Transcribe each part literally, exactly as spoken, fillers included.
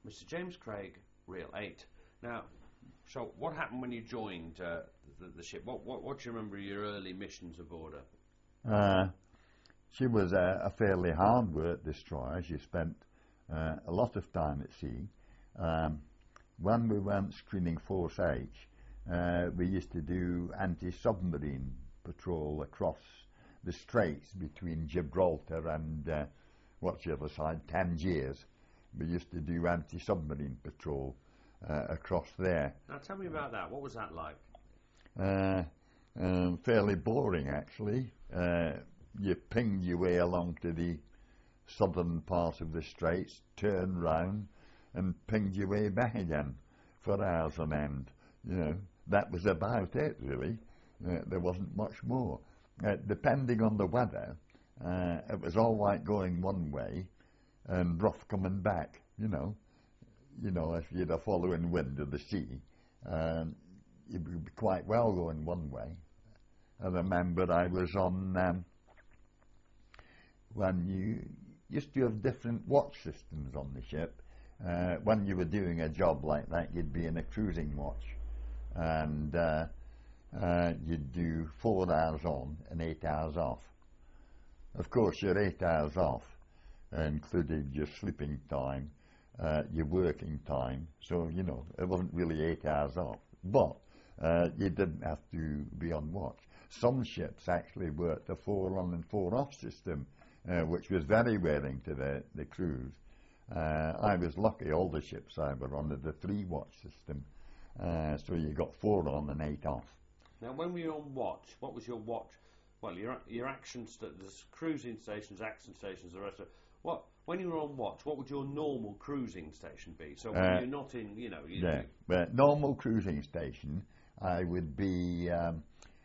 Mister James Craig, Reel eight. Now, so what happened when you joined uh, the, the ship? What, what what do you remember of your early missions aboard her? Uh, she was a, a fairly hard work destroyer. She spent uh, a lot of time at sea. Um, when we went screening Force H, uh, we used to do anti-submarine patrol across the straits between Gibraltar and uh, what's the other side, Tangiers. We used to do anti-submarine patrol uh, across there. Now tell me about that. What was that like? Uh, um, fairly boring, actually. Uh, you pinged your way along to the southern part of the straits, turned round, and pinged your way back again for hours on end. You know, that was about it, really. Uh, there wasn't much more. Uh, depending on the weather, uh, it was all right going one way and rough coming back. You know, you know, if you'd a following wind of the sea, um, you'd be quite well going one way. I remember I was on um, when you used to have different watch systems on the ship. Uh, when you were doing a job like that, you'd be in a cruising watch, and uh, uh, you'd do four hours on and eight hours off. Of course, your eight hours off included your sleeping time, uh, your working time, so, you know, it wasn't really eight hours off. But uh, you didn't have to be on watch. Some ships actually worked a four on and four off system, uh, which was very wearing to the, the crews. Uh, I was lucky, all the ships I were on had a three watch system, uh, so you got four on and eight off. Now, when were you on watch? What was your watch? Well, your your action st- there's cruising stations, action stations, the rest of it. What when you were on watch? What would your normal cruising station be? So when Uh, you're not in, you know, you, Yeah, but normal cruising station, I would be. Um,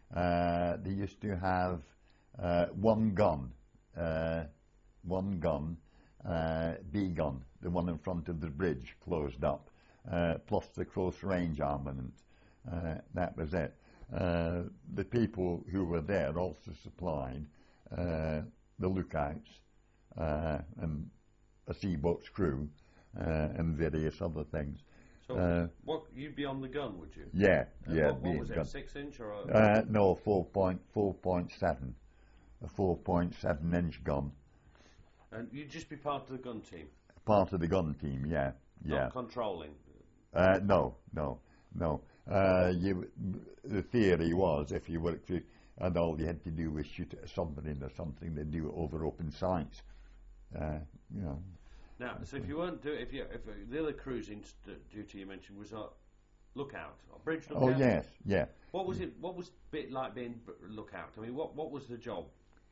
uh, they used to have uh, one gun, uh, one gun, uh, B gun, the one in front of the bridge, closed up, uh, plus the close range armament. Uh, that was it. Uh, the people who were there also supplied uh, the lookouts uh, and a seaboat's crew uh, and various other things. So Uh, what you'd be on the gun, would you? yeah, Uh, yeah. What, what being was it? gun- A six inch or a? Uh, no, four point four point seven, a four point seven inch gun. And you'd just be part of the gun team, Part of the gun team, yeah, yeah. not controlling. Uh, no, no, no. Uh, you, the theory was if you were to, and all you had to do was shoot at a submarine or something, they'd do it over open sights. Uh, you know. Now, so if you weren't do if you if uh, the other cruising st- duty you mentioned was a lookout, a bridge lookout. Oh yes, yeah. What was it? What was it bit like being b- lookout? I mean, what what was the job?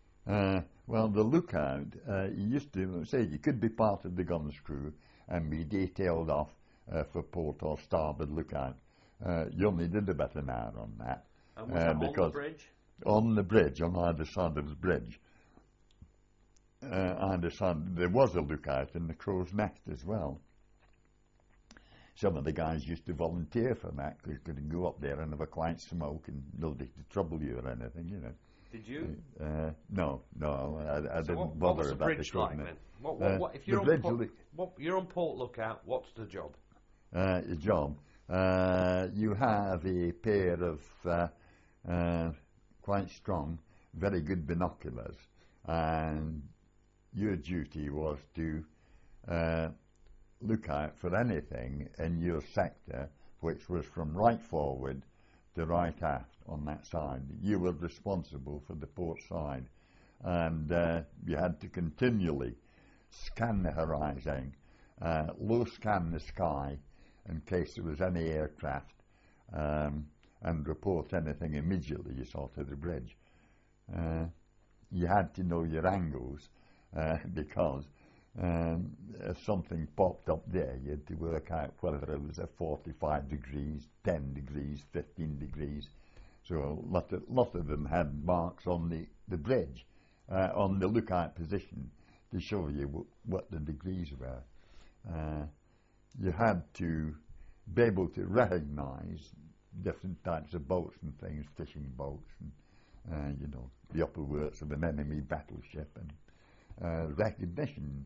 Uh, well, the lookout, uh, you used to say you could be part of the gun's crew and be detailed off uh, for port or starboard lookout. Uh, you only did about an hour on that. And was uh, that on the because bridge? on the bridge, on either side of the bridge, uh, either side, there was a lookout in the crow's nest as well. Some of the guys used to volunteer for that because you could go up there and have a quiet smoke and nobody to trouble you or anything, you know. Did you? Uh, no, no, I, I So didn't what, bother what was the about bridge the like equipment. then? What, what, Uh, what, if the you're on bridge port, li- what, you're on port lookout, what's the job? Uh, your job. Uh, you have a pair of uh, uh, quite strong, very good binoculars, and your duty was to uh, look out for anything in your sector, which was from right forward to right aft on that side. You were responsible for the port side, and uh, you had to continually scan the horizon, uh, low scan the sky in case there was any aircraft, um, and report anything immediately you saw to the bridge. Uh, you had to know your angles uh, because um, if something popped up there, you had to work out whether it was at forty-five degrees, ten degrees, fifteen degrees. So a lot of, lot of them had marks on the, the bridge, uh, on the lookout position, to show you w- what the degrees were. Uh, you had to be able to recognise different types of boats and things, fishing boats, and uh, you know, the upper works of an enemy battleship, and uh, recognition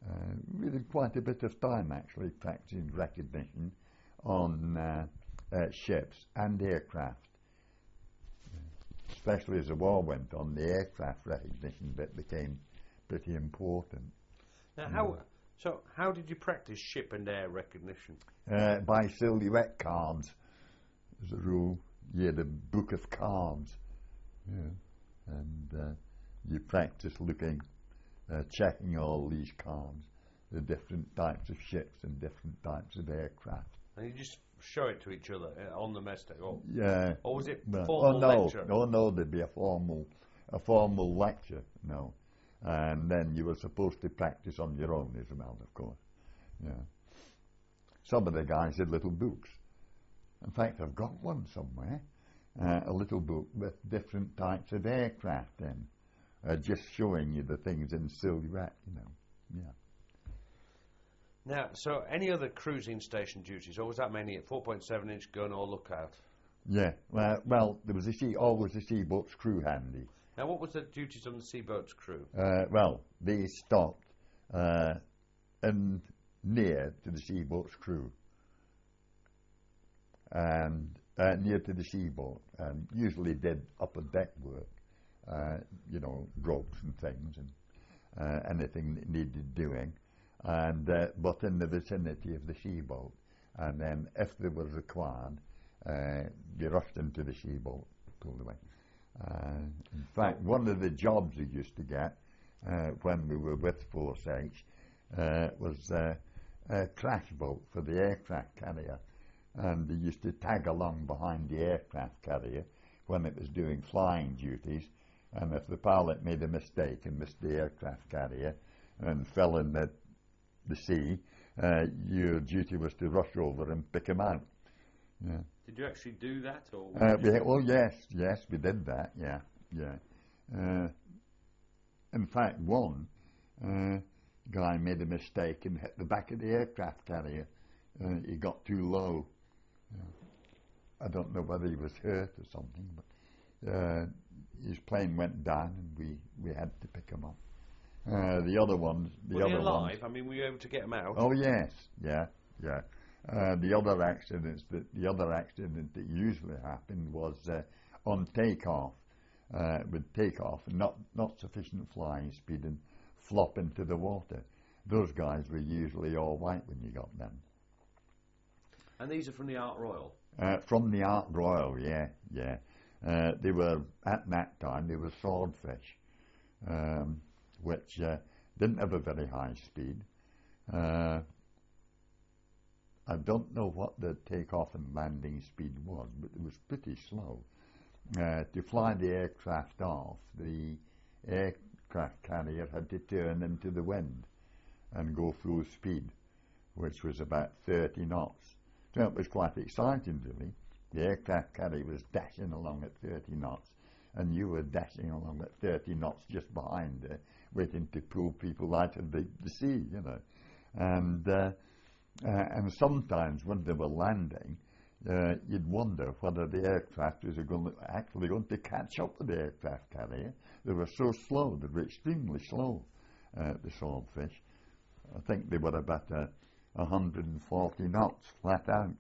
Uh, we did quite a bit of time actually practicing recognition on uh, uh, ships and aircraft. Especially as the war went on, the aircraft recognition bit became pretty important. Now, how so? How did you practice ship and air recognition? Uh, by silhouette cards, as a rule. You had a book of cards, yeah, and uh, you practice looking, uh, checking all these cards, the different types of ships and different types of aircraft. And you just show it to each other uh, on the mess deck, or, Yeah. or was it Well, formal oh no, lecture? oh no, there'd be a formal, a formal lecture, no, and then you were supposed to practice on your own as well, of course. Yeah. Some of the guys had little books. In fact, I've got one somewhere, uh, a little book with different types of aircraft in, uh, just showing you the things in silhouette, you know. Yeah. Now, so any other cruising station duties, or was that mainly at four point seven inch gun or lookout? Yeah. Uh, well, there was a sea, always a seaboat's crew handy. Now, what was the duties on the seaboat's crew? Uh, well, they stopped uh, and near to the seaboat's crew, and uh, near to the seaboat, and usually did upper deck work, uh, you know, ropes and things, and uh, anything that needed doing, and uh, but in the vicinity of the seaboat, and then if they were required, uh, they rushed into the seaboat, pulled away. Uh, in fact, one of the jobs we used to get uh, when we were with Force H uh, was uh, a crash boat for the aircraft carrier, and they used to tag along behind the aircraft carrier when it was doing flying duties, and if the pilot made a mistake and missed the aircraft carrier and fell in the, the sea, uh, your duty was to rush over and pick him out. Yeah. Did you actually do that, or? Uh, we, oh yes, yes, we did that. Yeah, yeah. Uh, in fact, one uh, guy made a mistake and hit the back of the aircraft carrier. Uh, he got too low. Uh, I don't know whether he was hurt or something, but uh, his plane went down and we, we had to pick him up. Uh, the other ones, the were other they alive? ones. I mean, were you able to get them out? Oh yes, yeah, yeah. Uh, the other accidents that the other accident that usually happened was uh, on takeoff, uh, with takeoff and not not sufficient flying speed and flop into the water. Those guys were usually all right when you got them. And these are from the Ark Royal? Uh, from the Ark Royal, yeah, yeah. Uh, they were at that time they were swordfish, um, which uh, didn't have a very high speed. Uh, I don't know what the takeoff and landing speed was, but it was pretty slow. Uh, to fly the aircraft off, the aircraft carrier had to turn into the wind and go full speed, which was about thirty knots. So it was quite exciting, really. The aircraft carrier was dashing along at thirty knots, and you were dashing along at thirty knots just behind her, waiting to pull people out of the, the sea, you know. And uh, Uh, and sometimes when they were landing, uh, you'd wonder whether the aircraft was going to, actually going to catch up with the aircraft carrier. They were so slow, they were extremely slow, uh, the swordfish. I think they were about uh, one hundred forty knots flat out.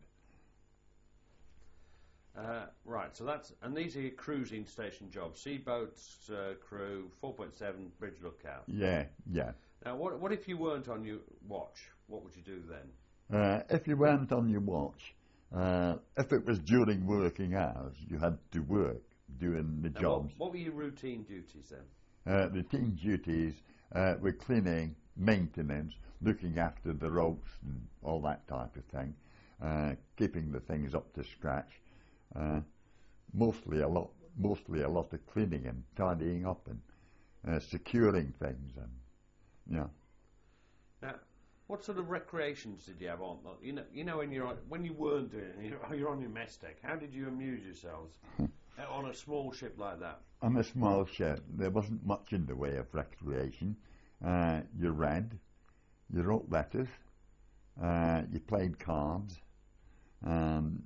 Uh, right, so that's, and these are your cruising station jobs, seaboats, uh, crew, four point seven, bridge lookout. Yeah, yeah. Now, what, what if you weren't on your watch? What would you do then? Uh, if you weren't on your watch, uh, if it was during working hours, you had to work doing the Now, jobs. What, what were your routine duties then? Uh, the team duties uh, were cleaning, maintenance, looking after the ropes and all that type of thing, uh, keeping the things up to scratch. Uh, mostly a lot, mostly a lot of cleaning and tidying up and uh, securing things, and yeah. Now, what sort of recreations did you have on? You know, you know when you're on, when you weren't doing it, you're, you're on your mess deck. How did you amuse yourselves on a small ship like that? On a small ship, there wasn't much in the way of recreation. Uh, you read, you wrote letters, uh, you played cards. Um,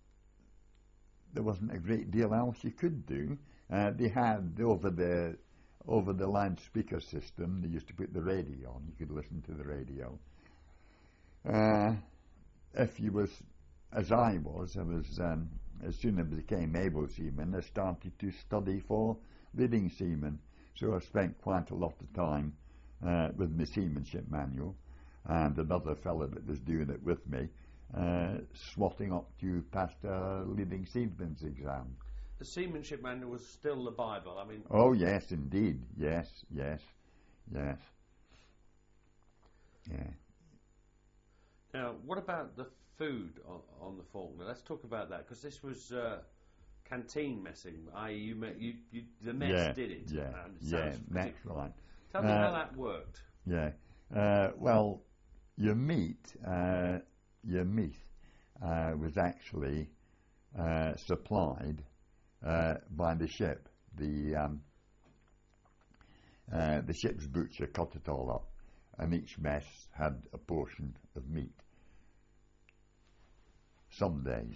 there wasn't a great deal else you could do. Uh, they had over the over the loudspeaker system. They used to put the radio on. You could listen to the radio. Uh, if you was, as I was, I was um, as soon as I became able seaman, I started to study for leading seaman. So I spent quite a lot of time uh, with my seamanship manual, and another fellow that was doing it with me, uh, swatting up to pass the leading seaman's exam. The seamanship manual was still the Bible. I mean. Oh yes, indeed. Yes, yes, yes. Yeah. Now, what about the food on, on the Falkner? Let's talk about that, because this was uh, canteen messing, that is, you, you, you, the mess yeah, did it. Yeah, and it yeah, that's right. Tell me uh, how that worked. Yeah. Uh, well, your meat, uh, your meat uh, was actually uh, supplied uh, by the ship. The um, uh, the ship's butcher cut it all up, and each mess had a portion of meat. Some days.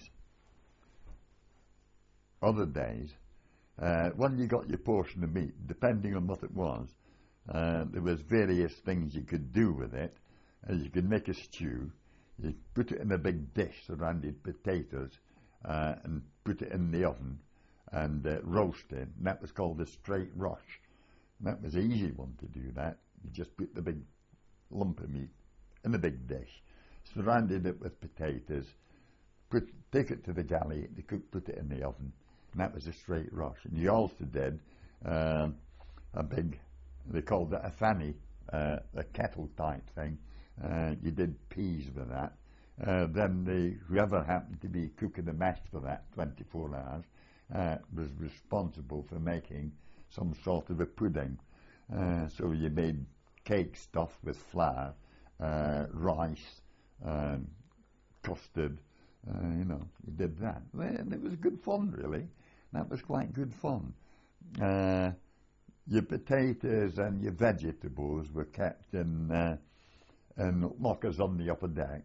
Other days, uh, when you got your portion of meat, depending on what it was, uh, there was various things you could do with it. Uh, you could make a stew. You put it in a big dish surrounded potatoes uh, and put it in the oven and uh, roast it. And that was called a straight rush. And that was an easy one to do that. You just put the big lump of meat in a big dish, surrounded it with potatoes, put, take it to the galley, the cook put it in the oven, and that was a straight rush. And you also did um, a big, they called it a fanny, uh, a kettle type thing. Uh, you did peas with that. Uh, then the, whoever happened to be cooking the mess for that twenty-four hours uh, was responsible for making some sort of a pudding. Uh, so you made cake stuffed with flour, uh, rice, um, custard, uh, you know, you did that. And it was good fun, really. That was quite good fun. Uh, your potatoes and your vegetables were kept in, uh, in lockers on the upper deck.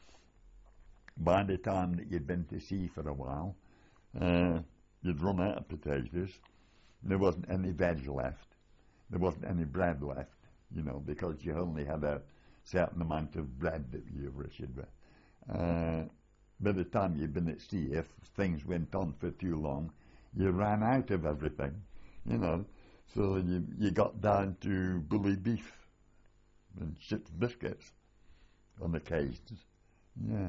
By the time that you'd been to sea for a while, uh, you'd run out of potatoes. There wasn't any veg left. There wasn't any bread left, you know, because you only had a certain amount of bread that you were issued with. Uh, by the time you'd been at sea, if things went on for too long, you ran out of everything, you know. So you you got down to bully beef and ship's biscuits on occasions. Yeah.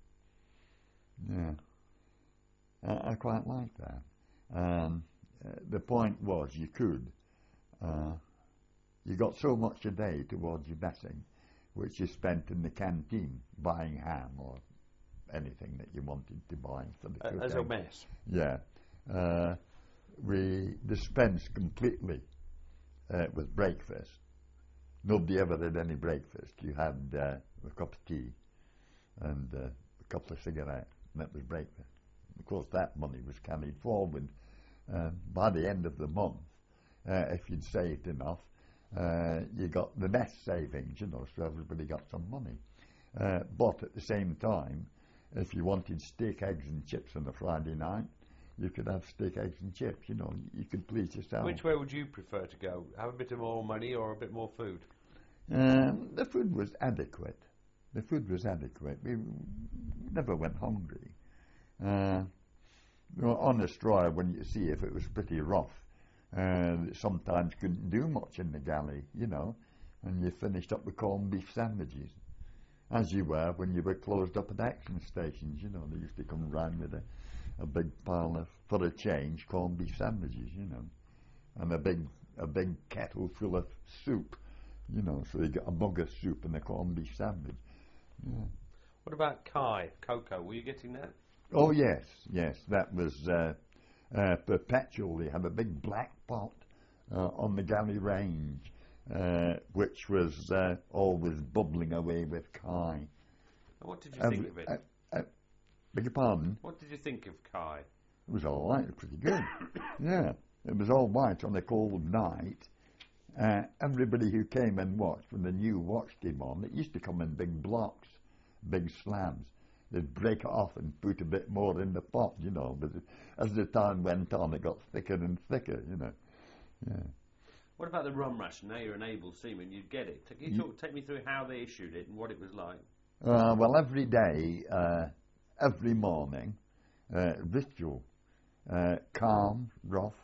Yeah. I, I quite like that. Um, uh, the point was you could, uh, you got so much a day towards your messing, which you spent in the canteen buying ham or anything that you wanted to buy for the cooking. As a mess. Yeah. Uh, we dispensed completely uh, with breakfast. Nobody ever had any breakfast. You had uh, a cup of tea and uh, a couple of cigarettes, and that was breakfast. Of course, that money was carried forward. Uh, by the end of the month, uh, if you'd saved enough, uh, you got the mess savings, you know, so everybody got some money. Uh, but at the same time, if you wanted steak, eggs and chips on a Friday night, you could have steak, eggs and chips, you know, you could please yourself. Which way would you prefer to go? Have a bit of more money or a bit more food? Um, the food was adequate. The food was adequate. We never went hungry. Uh, you know, on a straw, when you see if it was pretty rough, uh, sometimes couldn't do much in the galley, you know, and you finished up with corned beef sandwiches, as you were when you were closed up at action stations, you know. They used to come round with a, a big pile of, for a change, corned beef sandwiches, you know, and a big a big kettle full of soup, you know, so you got a mug of soup and a corned beef sandwich. Yeah. What about Kai, cocoa? Were you getting that? Oh yes, yes, that was uh, uh, perpetual. They had a big black pot uh, on the galley range, uh, which was uh, always bubbling away with Kai. And what did you Uh, think of it? Uh, uh, beg your pardon? What did you think of Kai? It was all right, it was pretty good. Yeah, it was all right on a cold night. Uh, everybody who came and watched, when the new watch came on, it used to come in big blocks, big slabs. They'd break it off and put a bit more in the pot, you know. But it, as the time went on, it got thicker and thicker, you know. Yeah. What about the rum ration? Now you're an able seaman, you'd get it. Can you talk, take me through how they issued it and what it was like? Uh, well, every day, uh, every morning, uh, ritual, uh, calm, rough,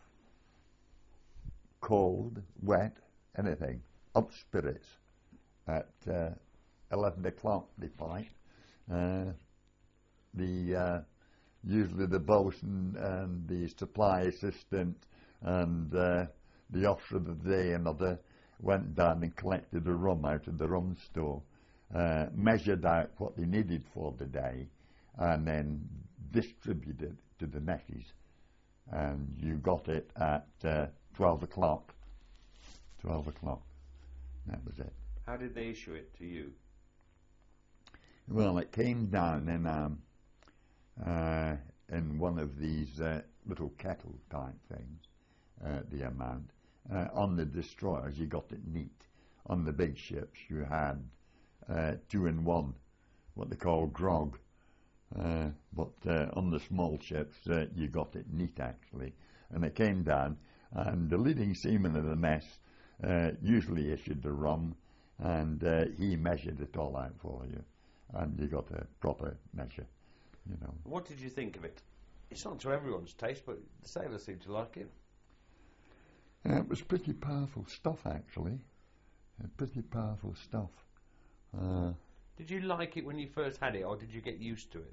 cold, wet, anything, up spirits. At uh, eleven o'clock they fight. Uh, the uh, usually the bosun and the supply assistant and uh, the officer of the day and other went down and collected the rum out of the rum store, uh, measured out what they needed for the day, and then distributed to the messes. And you got it at uh, twelve o'clock. twelve o'clock. That was it. How did they issue it to you? Well, it came down in um, uh, in one of these uh, little kettle type things, uh, the amount. Uh, on the destroyers, you got it neat. On the big ships, you had uh, two in one, what they call grog. Uh, but uh, on the small ships, uh, you got it neat, actually. And it came down, and the leading seaman of the mess uh, usually issued the rum, and uh, he measured it all out for you. And you got a proper measure, you know. What did you think of it? It's not to everyone's taste, but the sailors seem to like it. Uh, it was pretty powerful stuff, actually. Uh, pretty powerful stuff. Uh, did you like it when you first had it, or did you get used to it?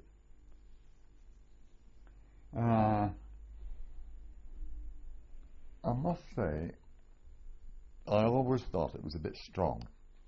Uh, I must say, I always thought it was a bit strong.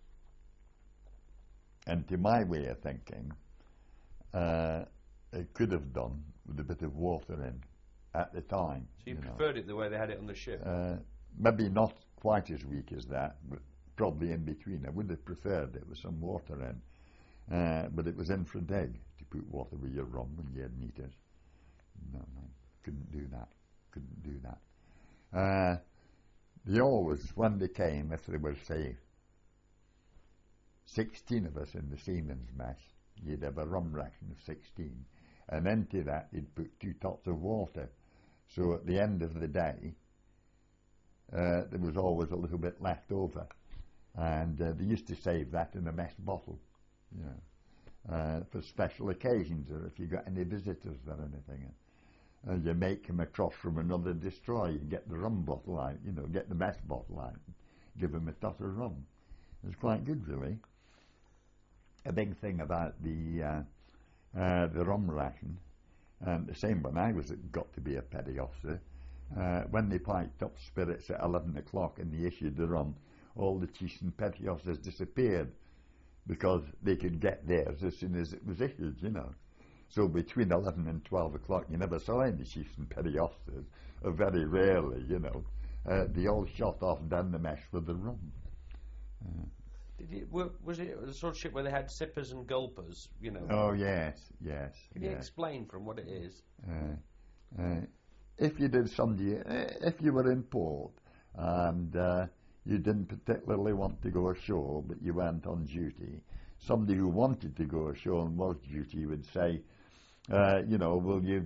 And to my way of thinking, uh, it could have done with a bit of water in at the time. So you, you preferred know. it the way they had it on the ship? Uh, maybe not quite as weak as that, but probably in between. I would have preferred it with some water in. Uh, but it was infra dig to put water with your rum when you had meters. No, no, couldn't do that. Couldn't do that. Uh, they always, when they came, if there were, say, sixteen of us in the seamen's mess, you'd have a rum ration of sixteen. And into that, you'd put two tots of water. So at the end of the day, uh, there was always a little bit left over. And uh, they used to save that in a mess bottle, you know, uh, for special occasions, or if you got any visitors or anything. Uh, your mate come across from another destroyer, you get the rum bottle out, you know, get the mess bottle out, give them a tot of rum. It was quite good, really. A big thing about the uh, uh, the rum ration, and the same when I was got to be a petty officer, uh, when they piped up spirits at eleven o'clock and they issued the rum, all the chiefs and petty officers disappeared because they could get theirs as soon as it was issued, you know. So between eleven and twelve o'clock, you never saw any chiefs and petty officers, or very rarely, you know. Uh, they all shot off down the mesh for the rum. Uh, Did you, were, was it the sort of ship where they had sippers and gulpers, you know? Oh, yes, yes. Can yes. you explain from what it is? Uh, uh, if you did somebody, uh, if you were in port and uh, you didn't particularly want to go ashore, but you went on duty, somebody who wanted to go ashore and was duty would say, uh, you know, will you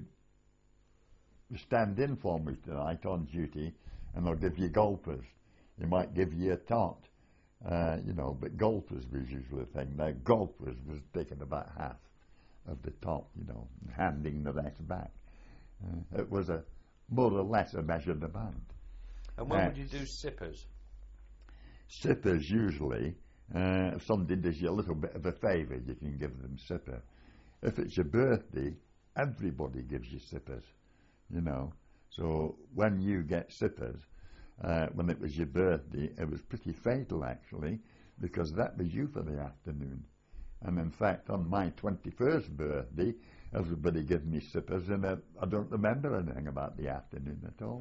stand in for me tonight on duty, and I'll give you gulpers. He might give you a tot. Uh, you know, but gulpers was usually the thing. Now, gulpers was taking about half of the top, you know, and handing the rest back. Uh, it was a more or less a measured amount. And when uh, would you do sippers? Sippers usually, uh, if somebody does you a little bit of a favour, you can give them sipper. If it's your birthday, everybody gives you sippers, you know. So when you get sippers, Uh, when it was your birthday, it was pretty fatal, actually, because that was you for the afternoon. And in fact, on my twenty-first birthday, everybody gave me sippers, and I, I don't remember anything about the afternoon at all.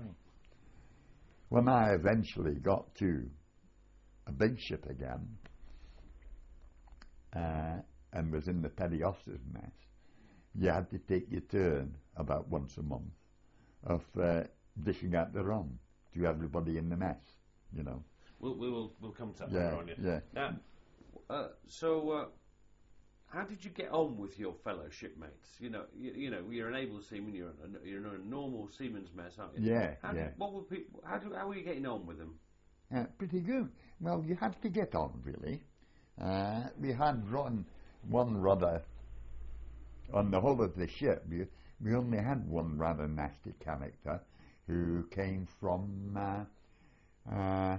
When I eventually got to a big ship again, uh, and was in the petty officers' mess, you had to take your turn about once a month of uh, dishing out the rum to everybody in the mess, you know. We'll we'll we'll come to that yeah, later on. Yeah. Yeah. Now, uh, so uh, how did you get on with your fellow shipmates? You know, you, you know, you're an able seaman. You're a, you're in a normal seaman's mess, aren't you? Yeah. How yeah. Did, what were people? How do how were you getting on with them? Uh, pretty good. Well, you had to get on, really. Uh, we had run one rudder on the whole of the ship. We, we only had one rather nasty character who came from uh, uh,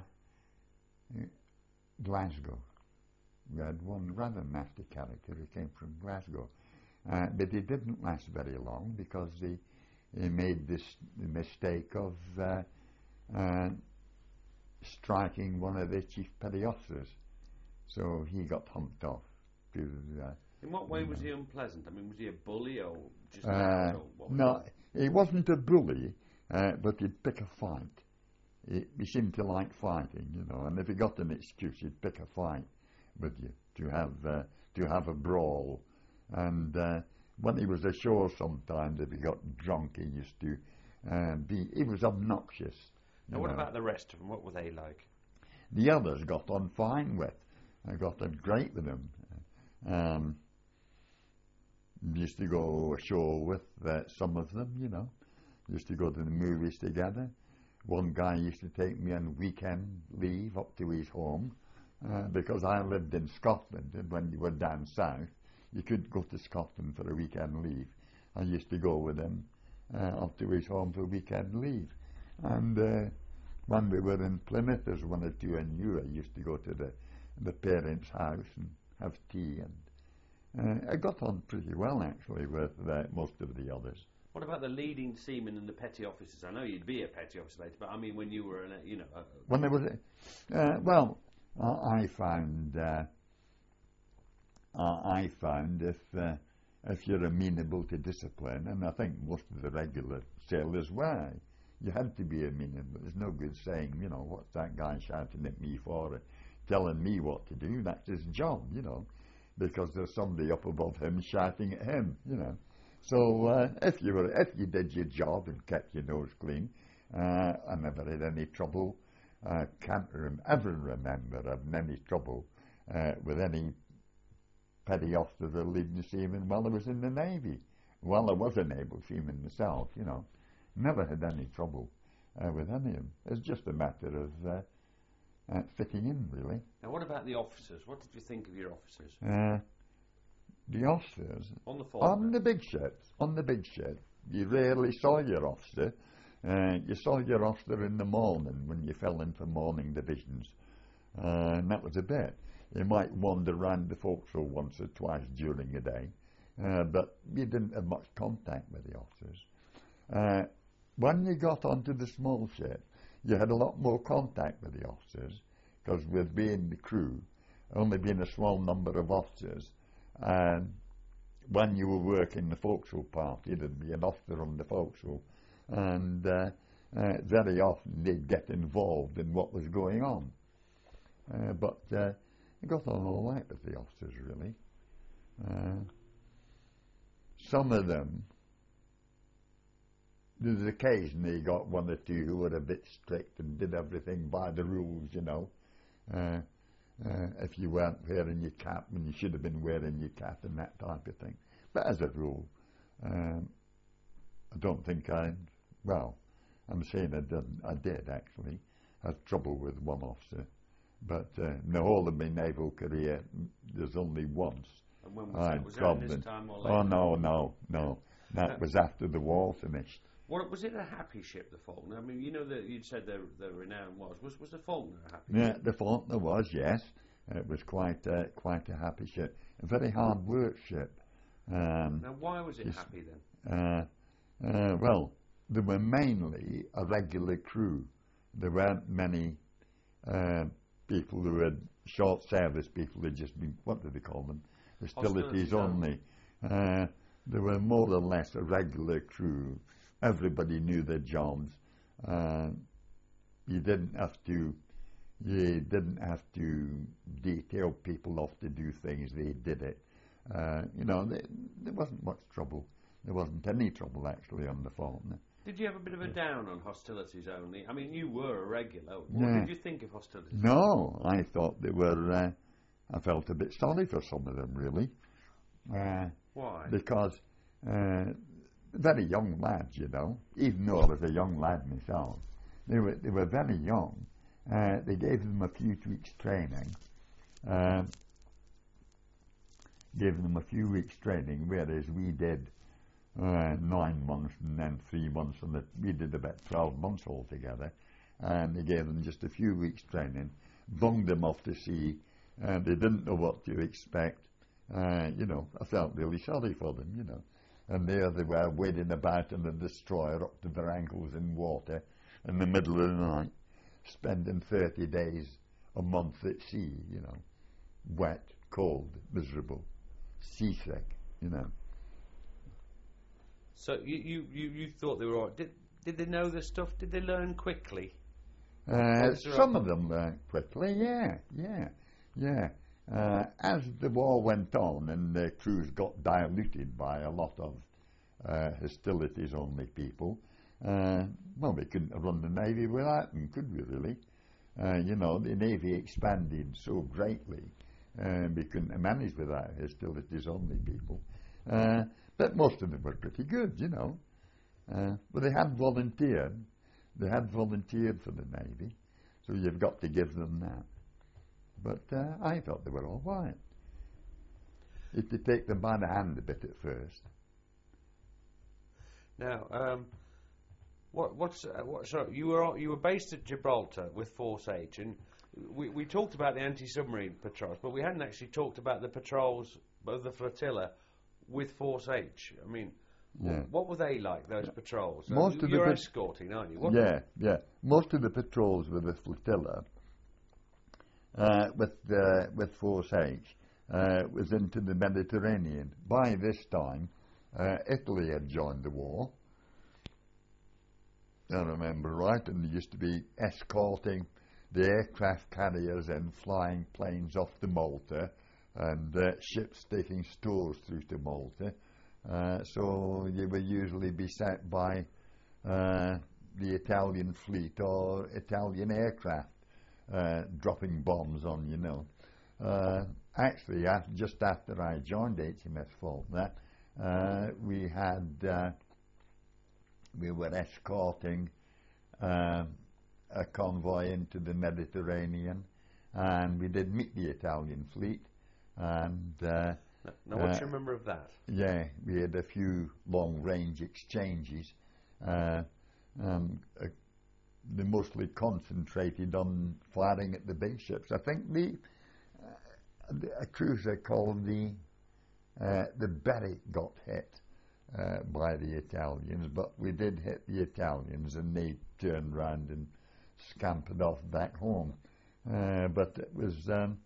Glasgow. We had one rather nasty character who came from Glasgow. Uh, but he didn't last very long because he, he made this the mistake of uh, uh, striking one of the chief petty officers. So he got humped off. To, uh, In what way was he unpleasant? I mean, was he a bully or just uh, loud, or what was no, he wasn't a bully, uh, but he'd pick a fight. He, he seemed to like fighting, you know, and if he got an excuse, he'd pick a fight with you to have uh, to have a brawl. And uh, when he was ashore, sometimes if he got drunk, he used to uh, be. He was obnoxious. Now, what know. about the rest of them? What were they like? The others got on fine with. I got on great with them. Um, used to go ashore with uh, some of them, you know. Used to go to the movies together. One guy used to take me on weekend leave up to his home uh, because I lived in Scotland, and when you were down south, you couldn't go to Scotland for a weekend leave. I used to go with him uh, up to his home for weekend leave. And uh, when we were in Plymouth, there's one or two I knew. I used to go to the, the parents' house and have tea, and uh, I got on pretty well actually with uh, most of the others. What about the leading seamen and the petty officers? I know you'd be a petty officer later, but I mean when you were, in a, you know... A, when there was, a, uh, well, uh, I found, uh, uh, I found if uh, if you're amenable to discipline, and I think most of the regular sailors were, you had to be amenable. There's no good saying, you know, what's that guy shouting at me for, telling me what to do. That's his job, you know, because there's somebody up above him shouting at him, you know. So uh, if you were, if you did your job and kept your nose clean, uh, I never had any trouble. I can't rem- ever remember having any trouble uh, with any petty officer or leading seaman while I was in the Navy. While I was a naval seaman myself, you know, never had any trouble uh, with any of them. It's just a matter of uh, uh, fitting in, really. Now, what about the officers? What did you think of your officers? Uh, The officers On the on the big ships, on the big ship, you rarely saw your officer. Uh, you saw your officer in the morning when you fell into morning divisions, uh, and that was a bit. You might wander around the forecastle once or twice during the day, uh, but you didn't have much contact with the officers. Uh, when you got onto the small ship, you had a lot more contact with the officers, because with being the crew, only being a small number of officers, and when you were working the forecastle part, you'd be an officer on the forecastle, and uh, uh, very often they'd get involved in what was going on. Uh, but uh, I got on all right with the officers, really. Uh, some of them, there's occasionally got one or two who were a bit strict and did everything by the rules, you know. Uh, Uh, if you weren't wearing your cap when you should have been wearing your cap and that type of thing. But as a rule, um, I don't think I, well, I'm saying I did, I did actually have trouble with one officer. But uh, in the whole of my naval career, there's only once. And when was I that? Was that in this time or later? Oh, no, no, no. That was after the war finished. What, was it a happy ship, the Faulkner? I mean, you know that you'd said the, the renown was. Was was the Faulkner a happy Yeah, ship? the Faulkner was, yes. It was quite uh, quite a happy ship. A very hard work ship. Um, Now, why was it just, happy then? Uh, uh, well, there were mainly a regular crew. There weren't many uh, people who had short service people who had just been, what do they call them? Hostilities, Hostilities only. Uh, there were more or less a regular crew. Everybody knew their jobs. Uh, you didn't have to, you didn't have to detail people off to do things. They did it. Uh, you know, they, there wasn't much trouble. There wasn't any trouble actually on the Faulkner. Did you have a bit of a down on Hostilities only? I mean, you were a regular. What Yeah. did you think of Hostilities? No, I thought they were. Uh, I felt a bit sorry for some of them, really. Uh, Why? Because. Uh, very young lads, you know, even though I was a young lad myself. They were they were very young, uh, they gave them a few weeks training. Uh, gave them a few weeks training, whereas we did uh, nine months and then three months, and the, we did about twelve months altogether. And they gave them just a few weeks training, bunged them off to sea, and they didn't know what to expect. Uh, you know, I felt really sorry for them, you know. And there they were wading about in the destroyer up to their ankles in water in the middle of the night, spending thirty days, a month at sea, you know, wet, cold, miserable, seasick, you know. So you, you, you, you thought they were all right. Did, did they know this stuff? Did they learn quickly? Uh, some of them learned quickly, yeah, yeah, yeah. Uh, as the war went on and the crews got diluted by a lot of uh, hostilities-only people, uh, well, we couldn't have run the Navy without them, could we really? Uh, you know, the Navy expanded so greatly, uh, we couldn't have managed without hostilities-only people. Uh, but most of them were pretty good, you know. Uh, but they had volunteered. They had volunteered for the Navy, so you've got to give them that. But uh, I thought they were all right. If you take them by the hand a bit at first. Now, um, what, what's uh, what? So you were you were based at Gibraltar with Force H, and we we talked about the anti-submarine patrols, but we hadn't actually talked about the patrols of the flotilla with Force H. I mean. Yeah. What were they like, those patrols? Most uh, of you're the escorting, aren't you? What yeah, yeah. Most of the patrols with the flotilla, uh, with uh, with Force H, uh, was into the Mediterranean. By this time, uh, Italy had joined the war. I remember right, and they used to be escorting the aircraft carriers and flying planes off to Malta, and uh, ships taking stores through to Malta. Uh, so you would usually be sent by uh, the Italian fleet or Italian aircraft uh, dropping bombs on, you know. Uh, actually, after, just after I joined H M S Faulkner, uh, we had uh, we were escorting uh, a convoy into the Mediterranean, and we did meet the Italian fleet, and. Uh, Now, what do uh, you remember of that? Yeah, we had a few long-range exchanges. Uh, um, uh, they mostly concentrated on firing at the big ships. I think the, uh, the a cruiser called the uh, the Berwick got hit uh, by the Italians, but we did hit the Italians, and they turned round and scampered off back home. Uh, but it was. Um,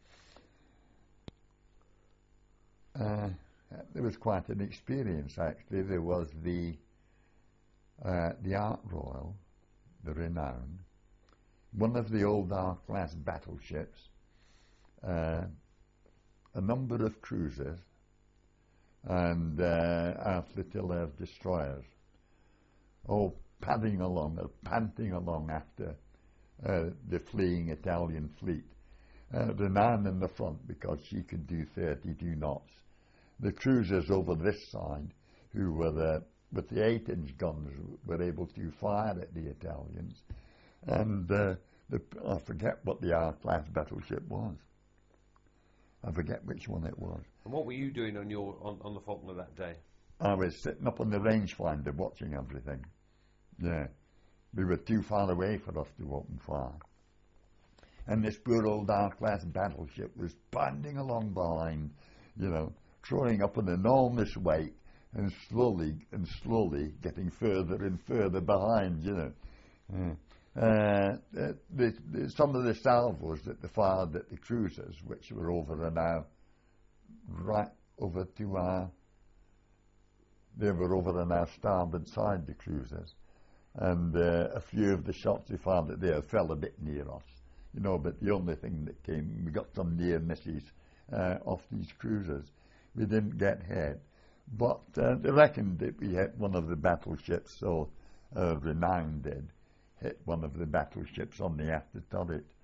Uh, there was quite an experience, actually. There was the uh, the Ark Royal, the Renown, one of the old R-class battleships, uh, a number of cruisers, and uh, our flotilla of destroyers, all padding along, or panting along after uh, the fleeing Italian fleet. Uh, Renown in the front, because she could do thirty-two knots. The cruisers over this side, who were the, with the eight-inch guns, were able to fire at the Italians. And uh, the, I forget what the R-class battleship was. I forget which one it was. And what were you doing on your on, on the Faulkner that day? I was sitting up on the rangefinder watching everything. Yeah, we were too far away for us to open fire. And this poor old R-class battleship was pounding along behind, you know, throwing up an enormous weight and slowly and slowly getting further and further behind, you know. Uh, uh, the, the, some of the salvos that they fired at the cruisers, which were over and now, right over to our, they were over on our starboard side, the cruisers. And uh, a few of the shots we fired at there fell a bit near us, you know, but the only thing that came, we got some near misses uh, off these cruisers. We didn't get hit, but uh, they reckoned that we hit one of the battleships, so uh, Renown did, hit one of the battleships on the after turret,